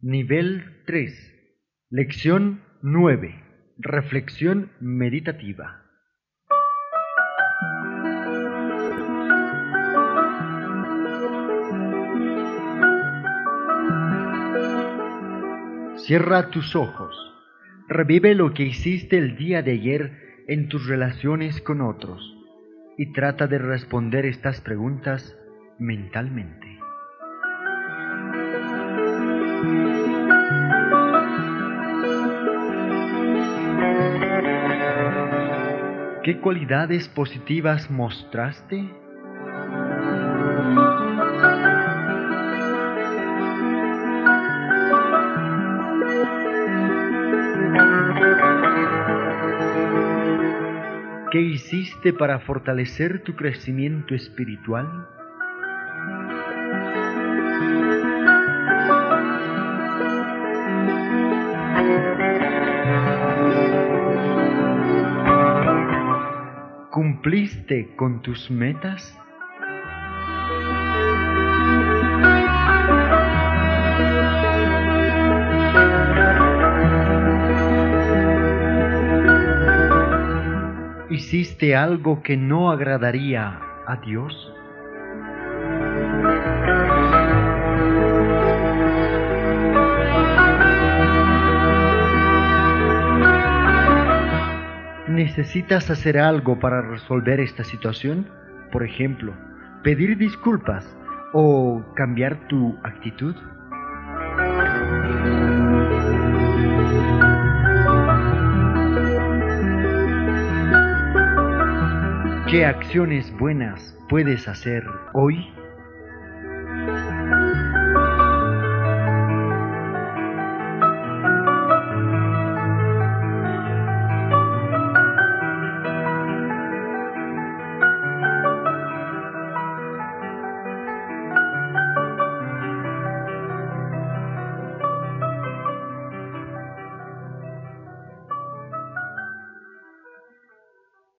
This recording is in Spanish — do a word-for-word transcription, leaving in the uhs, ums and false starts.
Nivel tres. Lección nueve. Reflexión meditativa. Cierra tus ojos. Revive lo que hiciste el día de ayer en tus relaciones con otros y trata de responder estas preguntas mentalmente. ¿Qué cualidades positivas mostraste? ¿Qué hiciste para fortalecer tu crecimiento espiritual? ¿Cumpliste con tus metas? ¿Hiciste algo que no agradaría a Dios? ¿Necesitas hacer algo para resolver esta situación? Por ejemplo, pedir disculpas o cambiar tu actitud. ¿Qué acciones buenas puedes hacer hoy?